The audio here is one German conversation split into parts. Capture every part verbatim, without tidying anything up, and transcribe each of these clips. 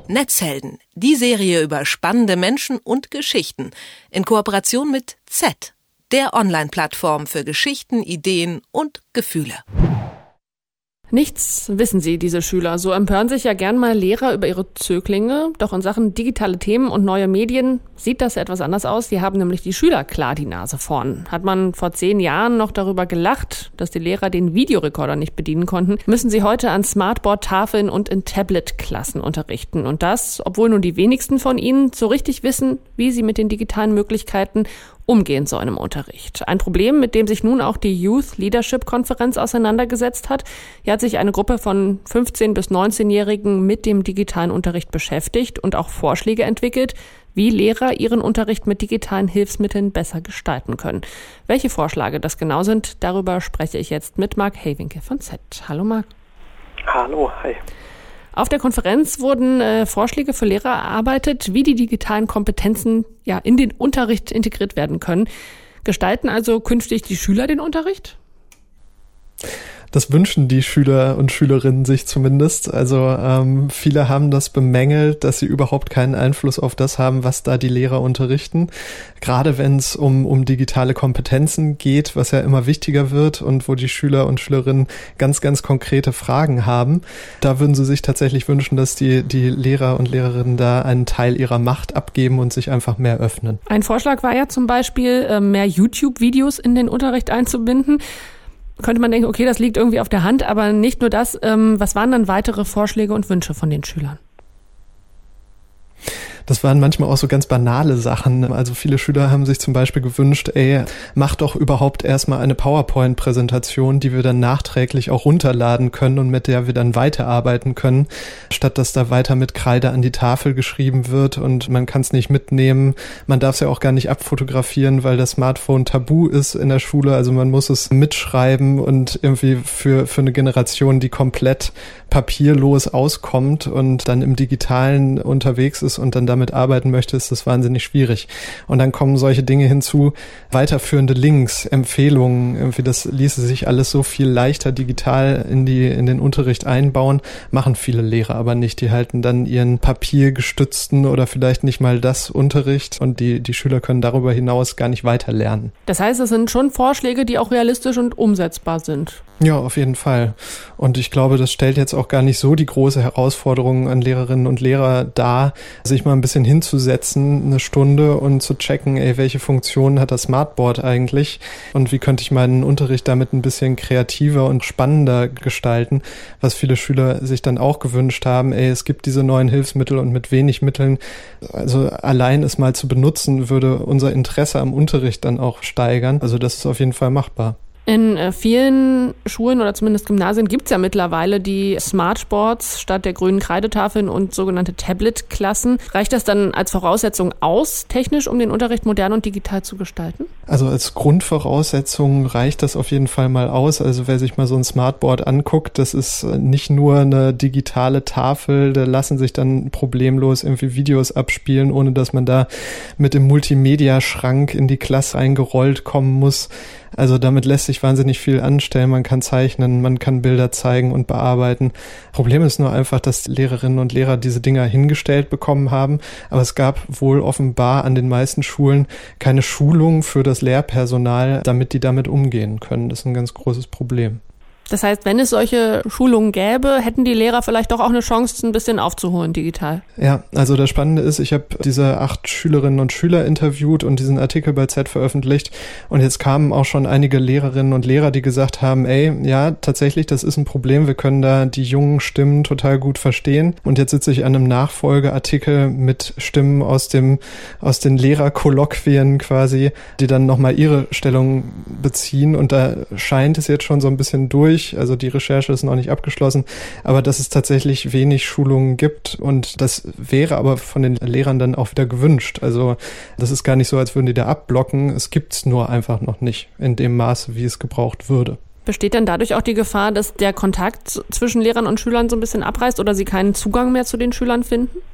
Netzhelden, die Serie über spannende Menschen und Geschichten in Kooperation mit Z, der Online-Plattform für Geschichten, Ideen und Gefühle. Nichts wissen sie, diese Schüler. So empören sich ja gern mal Lehrer über ihre Zöglinge. Doch in Sachen digitale Themen und neue Medien sieht das etwas anders aus. Die haben nämlich die Schüler klar die Nase vorn. Hat man vor zehn Jahren noch darüber gelacht, dass die Lehrer den Videorekorder nicht bedienen konnten, müssen sie heute an Smartboard-Tafeln und in Tablet-Klassen unterrichten. Und das, obwohl nun die wenigsten von ihnen so richtig wissen, wie sie mit den digitalen Möglichkeiten umgehen sollen im Unterricht. Ein Problem, mit dem sich nun auch die Youth Leadership Konferenz auseinandergesetzt hat. Hier hat sich eine Gruppe von fünfzehn- bis neunzehnjährigen mit dem digitalen Unterricht beschäftigt und auch Vorschläge entwickelt, wie Lehrer ihren Unterricht mit digitalen Hilfsmitteln besser gestalten können. Welche Vorschläge das genau sind, darüber spreche ich jetzt mit Marc Haywinkel von Z. Hallo Marc. Hallo, hi. Auf der Konferenz wurden äh, Vorschläge für Lehrer erarbeitet, wie die digitalen Kompetenzen ja in den Unterricht integriert werden können. Gestalten also künftig die Schüler den Unterricht? Das wünschen die Schüler und Schülerinnen sich zumindest. Also ähm, viele haben das bemängelt, dass sie überhaupt keinen Einfluss auf das haben, was da die Lehrer unterrichten. Gerade wenn es um, um digitale Kompetenzen geht, was ja immer wichtiger wird und wo die Schüler und Schülerinnen ganz, ganz konkrete Fragen haben. Da würden sie sich tatsächlich wünschen, dass die, die Lehrer und Lehrerinnen da einen Teil ihrer Macht abgeben und sich einfach mehr öffnen. Ein Vorschlag war ja zum Beispiel, mehr YouTube-Videos in den Unterricht einzubinden. Könnte man denken, okay, das liegt irgendwie auf der Hand, aber nicht nur das. Ähm, was waren dann weitere Vorschläge und Wünsche von den Schülern? Das waren manchmal auch so ganz banale Sachen. Also viele Schüler haben sich zum Beispiel gewünscht, ey, mach doch überhaupt erstmal eine PowerPoint-Präsentation, die wir dann nachträglich auch runterladen können und mit der wir dann weiterarbeiten können, statt dass da weiter mit Kreide an die Tafel geschrieben wird und man kann es nicht mitnehmen. Man darf es ja auch gar nicht abfotografieren, weil das Smartphone tabu ist in der Schule. Also man muss es mitschreiben und irgendwie für, für eine Generation, die komplett papierlos auskommt und dann im Digitalen unterwegs ist und dann damit arbeiten möchte, ist das wahnsinnig schwierig. Und dann kommen solche Dinge hinzu, weiterführende Links, Empfehlungen, irgendwie das ließe sich alles so viel leichter digital in die, in den Unterricht einbauen, machen viele Lehrer aber nicht. Die halten dann ihren papiergestützten oder vielleicht nicht mal das Unterricht und die, die Schüler können darüber hinaus gar nicht weiter lernen. Das heißt, es sind schon Vorschläge, die auch realistisch und umsetzbar sind. Ja, auf jeden Fall. Und ich glaube, das stellt jetzt auch gar nicht so die große Herausforderung an Lehrerinnen und Lehrer dar, sich mal ein bisschen hinzusetzen, eine Stunde und zu checken, ey, welche Funktionen hat das Smartboard eigentlich und wie könnte ich meinen Unterricht damit ein bisschen kreativer und spannender gestalten, was viele Schüler sich dann auch gewünscht haben, ey, es gibt diese neuen Hilfsmittel und mit wenig Mitteln, also allein es mal zu benutzen, würde unser Interesse am Unterricht dann auch steigern. Also das ist auf jeden Fall machbar. In äh, vielen Schulen oder zumindest Gymnasien gibt es ja mittlerweile die Smartboards statt der grünen Kreidetafeln und sogenannte Tablet-Klassen. Reicht das dann als Voraussetzung aus, technisch, um den Unterricht modern und digital zu gestalten? Also als Grundvoraussetzung reicht das auf jeden Fall mal aus. Also wer sich mal so ein Smartboard anguckt, das ist nicht nur eine digitale Tafel, da lassen sich dann problemlos irgendwie Videos abspielen, ohne dass man da mit dem Multimedia-Schrank in die Klasse eingerollt kommen muss. Also damit lässt sich wahnsinnig viel anstellen. Man kann zeichnen, man kann Bilder zeigen und bearbeiten. Problem ist nur einfach, dass Lehrerinnen und Lehrer diese Dinger hingestellt bekommen haben. Aber es gab wohl offenbar an den meisten Schulen keine Schulung für das Lehrpersonal, damit die damit umgehen können. Das ist ein ganz großes Problem. Das heißt, wenn es solche Schulungen gäbe, hätten die Lehrer vielleicht doch auch eine Chance, ein bisschen aufzuholen digital. Ja, also das Spannende ist, ich habe diese acht Schülerinnen und Schüler interviewt und diesen Artikel bei Z veröffentlicht und jetzt kamen auch schon einige Lehrerinnen und Lehrer, die gesagt haben, ey, ja, tatsächlich, das ist ein Problem, wir können da die jungen Stimmen total gut verstehen und jetzt sitze ich an einem Nachfolgeartikel mit Stimmen aus dem aus den Lehrerkolloquien quasi, die dann nochmal ihre Stellung beziehen und da scheint es jetzt schon so ein bisschen durch. Also die Recherche ist noch nicht abgeschlossen, aber dass es tatsächlich wenig Schulungen gibt und das wäre aber von den Lehrern dann auch wieder gewünscht. Also das ist gar nicht so, als würden die da abblocken. Es gibt es nur einfach noch nicht in dem Maße, wie es gebraucht würde. Besteht denn dadurch auch die Gefahr, dass der Kontakt zwischen Lehrern und Schülern so ein bisschen abreißt oder sie keinen Zugang mehr zu den Schülern finden?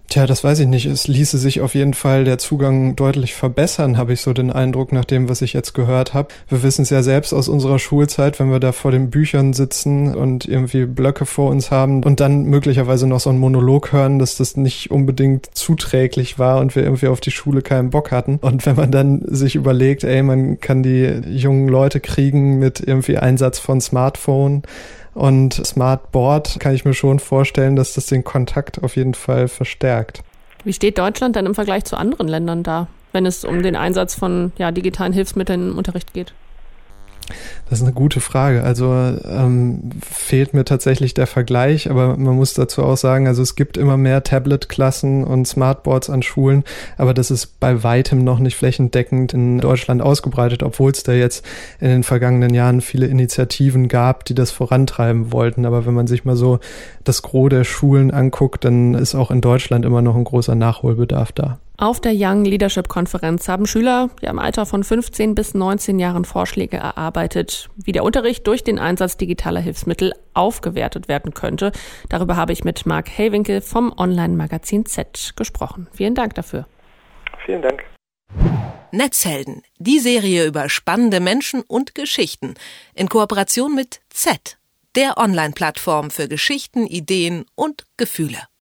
Tja, das weiß ich nicht. Es ließe sich auf jeden Fall der Zugang deutlich verbessern, habe ich so den Eindruck, nach dem, was ich jetzt gehört habe. Wir wissen es ja selbst aus unserer Schulzeit, wenn wir da vor den Büchern sitzen und irgendwie Blöcke vor uns haben und dann möglicherweise noch so einen Monolog hören, dass das nicht unbedingt zuträglich war und wir irgendwie auf die Schule keinen Bock hatten. Und wenn man dann sich überlegt, ey, man kann die jungen Leute kriegen mit irgendwie Einsatz von Smartphone und Smartboard, kann ich mir schon vorstellen, dass das den Kontakt auf jeden Fall verstärkt. Wie steht Deutschland denn im Vergleich zu anderen Ländern da, wenn es um den Einsatz von ja, digitalen Hilfsmitteln im Unterricht geht? Das ist eine gute Frage. Also ähm, fehlt mir tatsächlich der Vergleich, aber man muss dazu auch sagen, also es gibt immer mehr Tablet-Klassen und Smartboards an Schulen, aber das ist bei weitem noch nicht flächendeckend in Deutschland ausgebreitet, obwohl es da jetzt in den vergangenen Jahren viele Initiativen gab, die das vorantreiben wollten. Aber wenn man sich mal so das Gros der Schulen anguckt, dann ist auch in Deutschland immer noch ein großer Nachholbedarf da. Auf der Young Leadership Konferenz haben Schüler ja im Alter von fünfzehn bis neunzehn Jahren Vorschläge erarbeitet, wie der Unterricht durch den Einsatz digitaler Hilfsmittel aufgewertet werden könnte. Darüber habe ich mit Marc Haywinkel vom Online-Magazin Z gesprochen. Vielen Dank dafür. Vielen Dank. Netzhelden, die Serie über spannende Menschen und Geschichten in Kooperation mit Z, der Online-Plattform für Geschichten, Ideen und Gefühle.